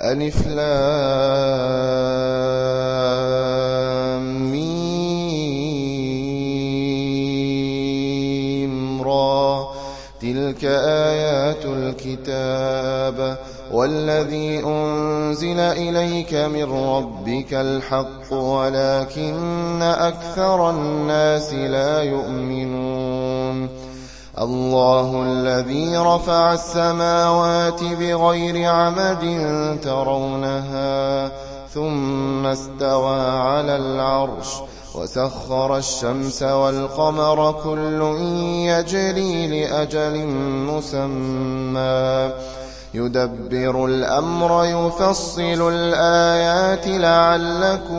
ألف لام ميم را تلك آيات الكتاب والذي أنزل إليك من ربك الحق ولكن أكثر الناس لا يؤمنون الله الذي رفع السماوات بغير عمد ترونها ثم استوى على العرش وسخر الشمس والقمر كل يجري لأجل مسمى يدبر الأمر يفصل الآيات لعلكم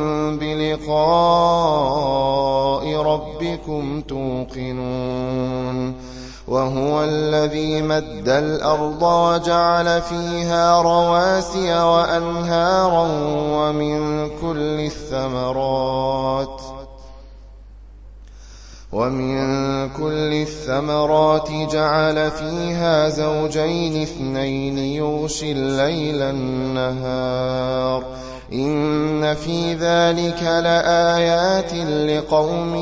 بلقاء ربكم توقنون وهو الذي مد الأرض وجعل فيها رواسي وأنهارا ومن كل الثمرات جعل فيها زوجين اثنين يغشي الليل النهار إن في ذلك لآيات لقوم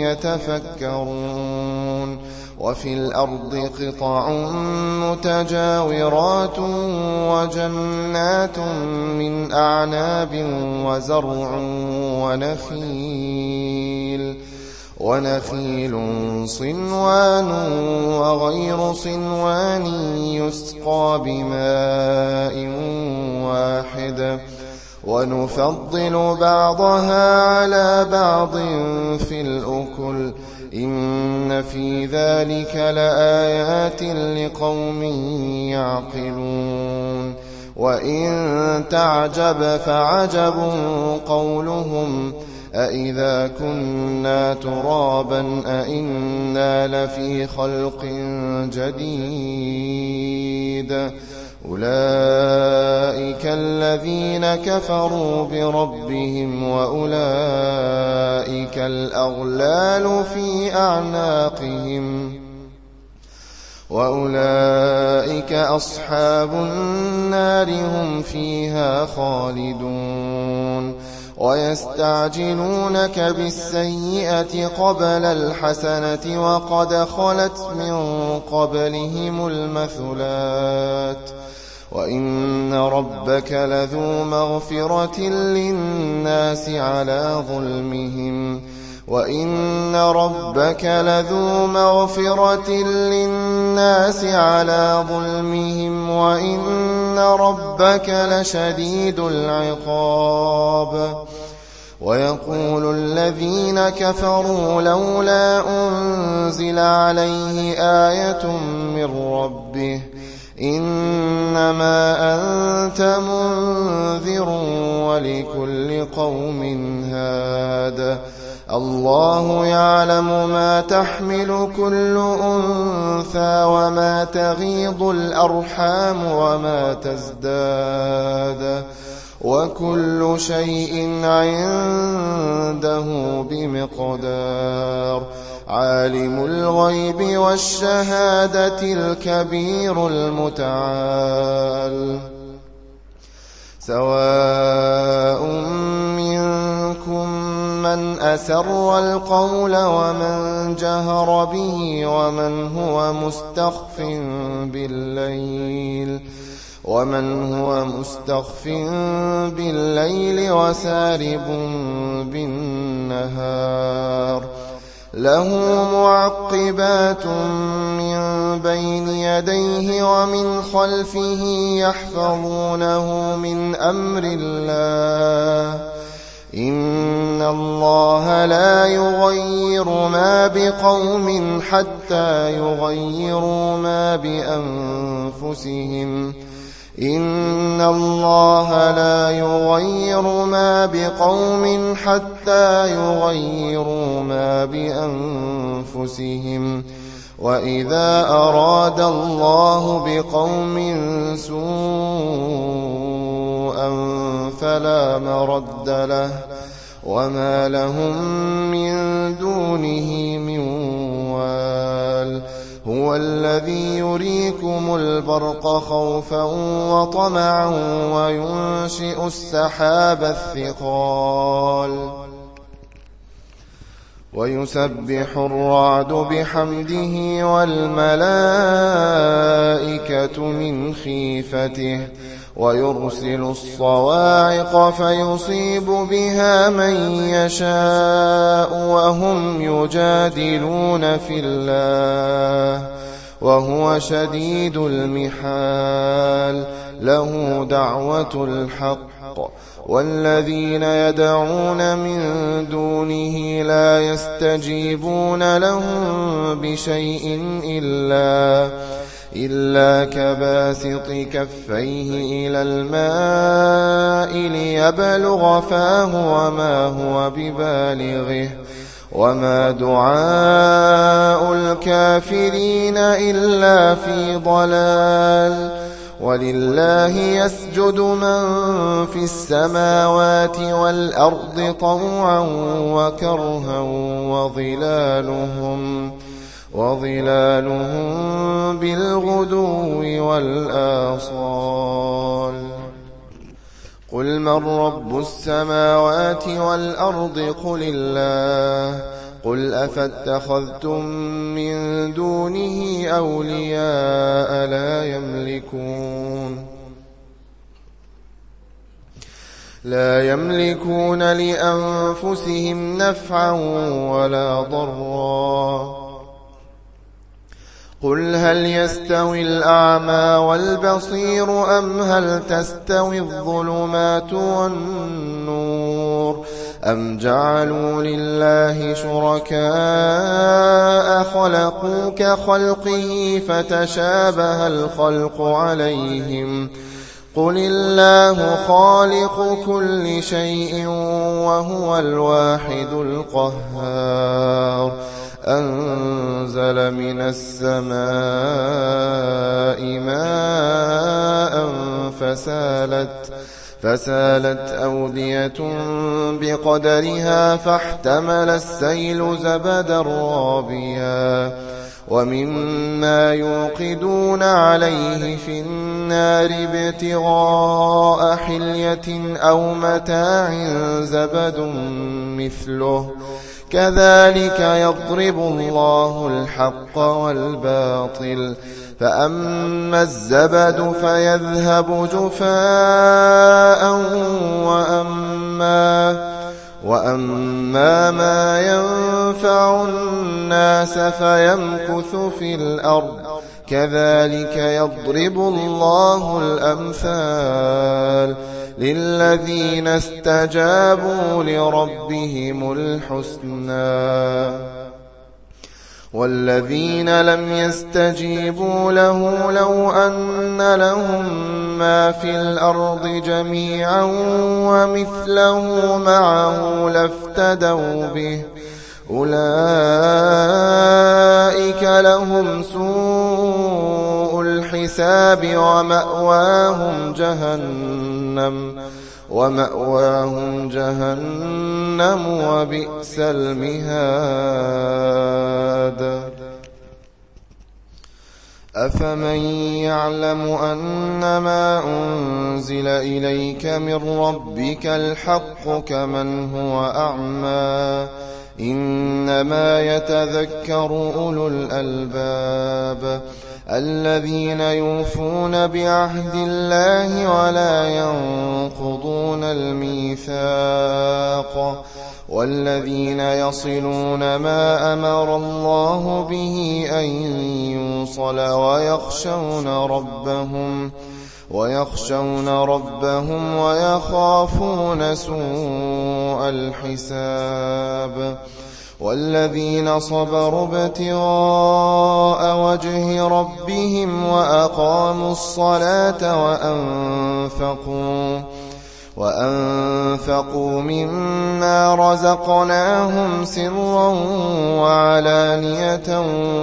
يتفكرون وفي الأرض قطع متجاورات وجنات من أعناب وزرع ونخيل صنوان وغير صنوان يسقى بماء واحد ونفضل بعضها على بعض في الأكل إن في ذلك لآيات لقوم يعقلون وإن تعجب فعجب قولهم أإذا كنا ترابا أإنا لفي خلق جديد أولئك الذين كفروا بربهم وأولئك الأغلال في أعناقهم وأولئك أصحاب النار هم فيها خالدون ويستعجلونك بالسيئة قبل الحسنة وقد خلت من قبلهم المثلات وإن ربك لذو مغفرة للناس على ظلمهم وإن ربك لشديد العقاب ويقول الذين كفروا لولا أنزل عليه آية من ربه إنما أنت منذر ولكل قوم هاد الله يعلم ما تحمل كل أنثى وما تغيض الأرحام وما تزداد وكل شيء عنده بمقدار عالم الغيب والشهادة الكبير المتعال سواء منكم من أسر القول ومن جهر به ومن هو مستخف بالليل وسارب بالنهار له معقبات من بين يديه ومن خلفه يحفظونه من أمر الله إن الله لا يغير ما بقوم حتى يغيروا ما بأنفسهم إن الله لا يغير ما بقوم حتى يغيروا ما بأنفسهم وإذا أراد الله بقوم سوءا فلا مرد له وما لهم من دونه من وال هو هو الذي يريكم البرق خوفا وطمعا وينشئ السحاب الثقال ويسبح الرعد بحمده والملائكة من خيفته ويرسل الصواعق فيصيب بها من يشاء وهم يجادلون في الله وهو شديد المحال له دعوة الحق والذين يدعون من دونه لا يستجيبون لهم بشيء إلا كباسط كفيه إلى الماء ليبلغ فاه وما هو ببالغه وما دعاء الكافرين إلا في ضلال ولله يسجد من في السماوات والأرض طوعا وكرها وظلالهم بالغدو والآصال قل من رب السماوات والأرض قل الله قل أفاتخذتم من دونه أولياء لا يملكون لأنفسهم نفعا ولا ضرا قل هل يستوي الأعمى والبصير أم هل تستوي الظلمات والنور أم جعلوا لله شركاء خلقوا كخلقه فتشابه الخلق عليهم قل الله خالق كل شيء وهو الواحد القهار أنزل من السماء ماء فسالت أودية بقدرها فاحتمل السيل زبدا رابيا ومما يوقدون عليه في النار ابتغاء حلية أو متاع زبد مثله كذلك يضرب الله الحق والباطل فأما الزبد فيذهب جفاء وأما ما ينفع الناس فيمكث في الأرض كذلك يضرب الله الأمثال للذين استجابوا لربهم الحسنى والذين لم يستجيبوا له لو أن لهم ما في الأرض جميعا ومثله معه لافتدوا به أولئك لهم سوء الحساب ومأواهم جهنم وبئس المهاد أفمن يعلم أنما أنزل إليك من ربك الحق كمن هو أعمى إنما يتذكر أولو الألباب الذين يوفون بعهد الله ولا ينقضون الميثاق والذين يصلون ما أمر الله به أن يوصل ويخشون ربهم ويخافون سوء الحساب والذين صبروا ابتغاء وجه ربهم وأقاموا الصلاة وأنفقوا مما رزقناهم سرا وعلانية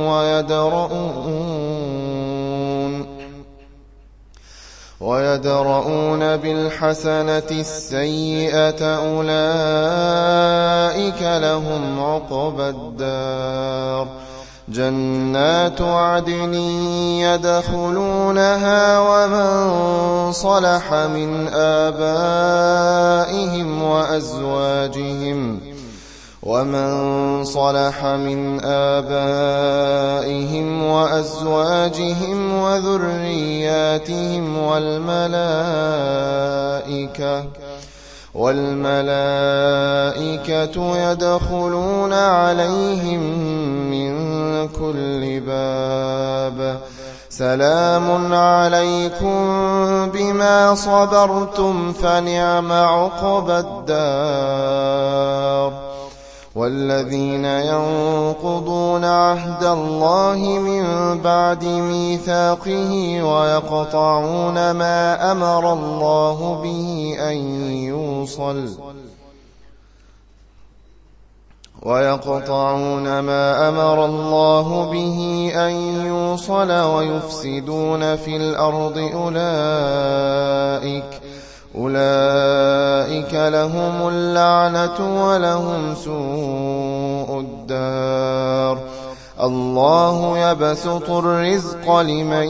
ويدرؤون بالحسنة السيئة أولئك لهم عقبى الدار جنات عدن يدخلونها ومن صلح من آبائهم وأزواجهم وذرياتهم والملائكة يدخلون عليهم من كل باب سلام عليكم بما صبرتم فنعم عقبى الدار. والذين ينقضون عهد الله من بعد ميثاقه ويقطعون ما أمر الله به أن يوصل ويفسدون في الأرض أولئك لهم اللعنة ولهم سوء الدار. الله يبسط الرزق لمن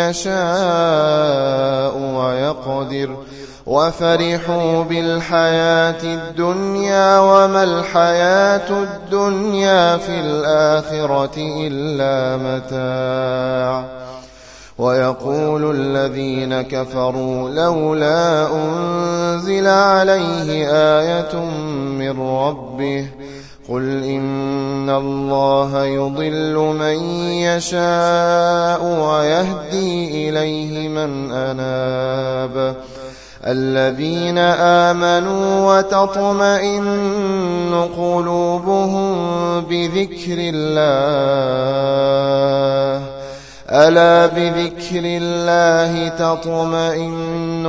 يشاء ويقدر وفرحوا بالحياة الدنيا وما الحياة الدنيا في الآخرة إلا متاع. ويقول الذين كفروا لولا أنزل عليه آية من ربه قل إن الله يضل من يشاء ويهدي إليه من أناب. الذين آمنوا وتطمئن قلوبهم بذكر الله ألا بذكر الله تطمئن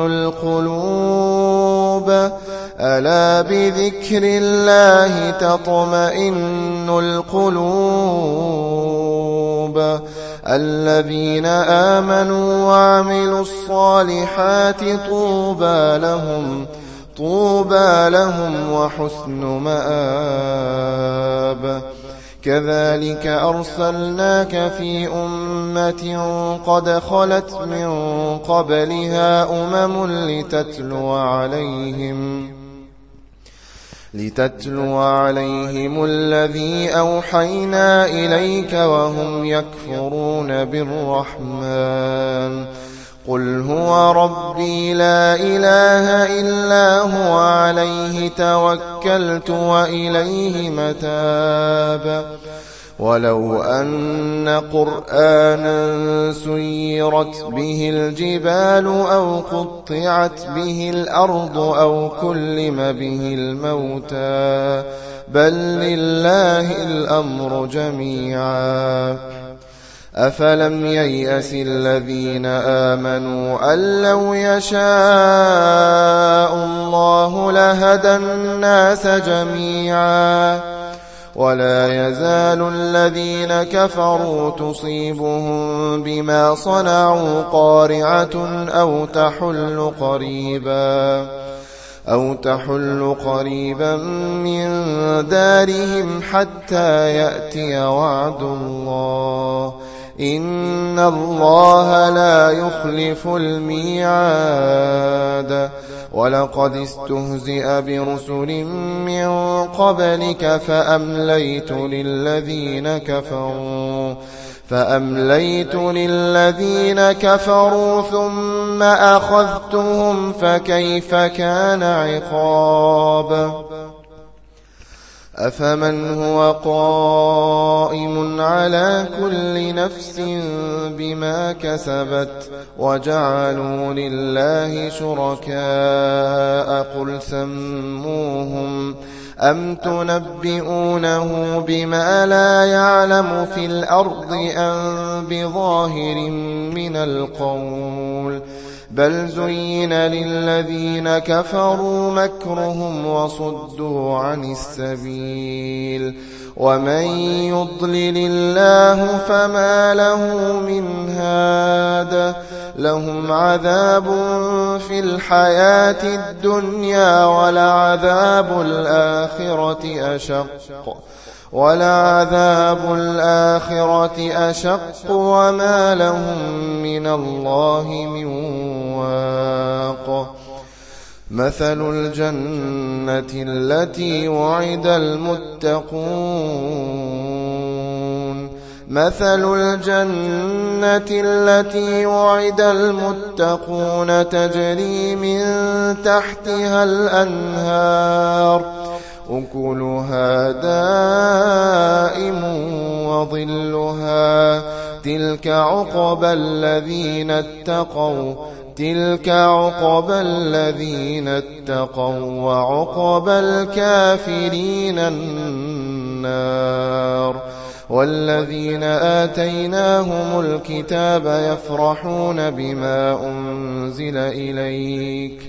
القلوب. الذين آمنوا وعملوا الصالحات طوبى لهم وحسن مآب. كذلك أرسلناك في أمة قد خلت من قبلها لتتلو عليهم الذي أوحينا إليك وهم يكفرون بالرحمن. قل هو ربي لا إله إلا هو عليه توكلت وإليه متاب. ولو أن قرآنا سيرت به الجبال أو قطعت به الأرض أو كلم به الموتى بل لله الأمر جميعا. أفلم ييأس الذين آمنوا أن لو يشاء الله لهدى الناس جميعا. ولا يزال الذين كفروا تصيبهم بما صنعوا قارعة أو تحل قريبا من دارهم حتى يأتي وعد الله إن الله لا يخلف الميعاد. ولقد استهزئ برسل من قبلك فأمليت للذين كفروا ثم أخذتهم فكيف كان عقاب. أفمن هو قائم على كل نفس بما كسبت وجعلوا لله شركاء قل سموهم أم تنبئونه بما لا يعلم في الأرض أم بظاهر من القول بل زين للذين كفروا مكرهم وصدوا عن السبيل ومن يضلل الله فما له من هاد. لهم عذاب في الحياة الدنيا ولعذاب الآخرة أشق ولعذاب الآخرة أشق وما لهم من الله من واق مثل الجنة التي وعد المتقون تجري من تحتها الأنهار أكلها دائم وظلها تلك عقبى الذين اتقوا وعقبى الكافرين النار والذين آتيناهم الكتاب يفرحون بما أنزل إليك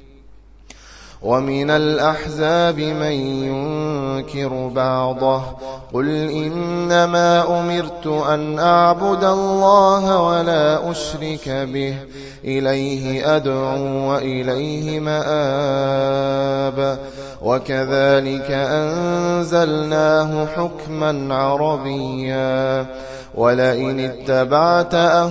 ومن الأحزاب من ينكر بعضه قل إنما أمرت أن أعبد الله ولا أشرك به إليه أدعو وإليه مآب وكذلك أنزلناه حكما عربيا ولئن اتبعت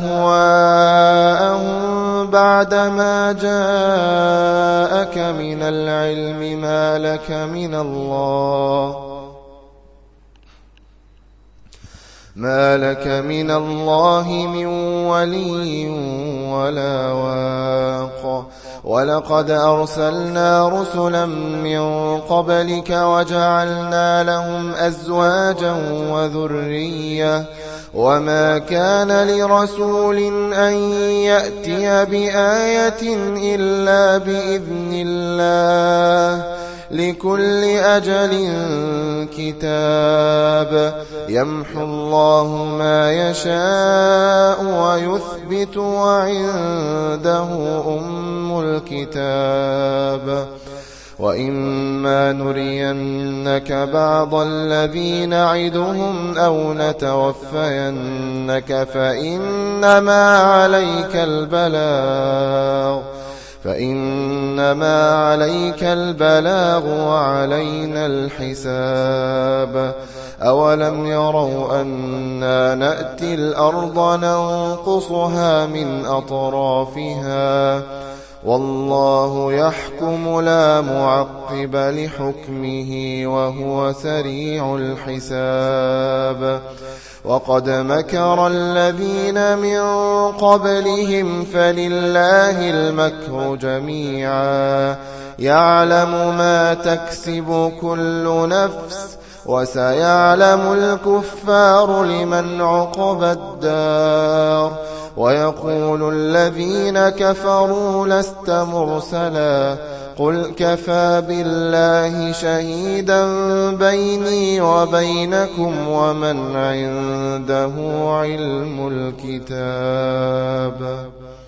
أهواءهم بعدما جاءك من العلم ما لك من الله من ولي ولا واق ولقد أرسلنا رسلا من قبلك وجعلنا لهم أزواجا وذرية وما كان لرسول أن يأتي بآية إلا بإذن الله لكل أجل كتاب يمحو الله ما يشاء ويثبت وعنده أم الكتاب وإما نرينك بعض الذي نعدهم أو نتوفينك فإنما عليك البلاغ وعلينا الحساب أولم يروا أنا نأتي الأرض ننقصها من أطرافها والله يحكم لا معقب لحكمه وهو سريع الحساب وقد مكر الذين من قبلهم فلله المكر جميعا يعلم ما تكسب كل نفس وسيعلم الكفار لمن عقبى الدار ويقول الذين كفروا لست مرسلا قل كفى بالله شهيدا بيني وبينكم ومن عنده علم الكتاب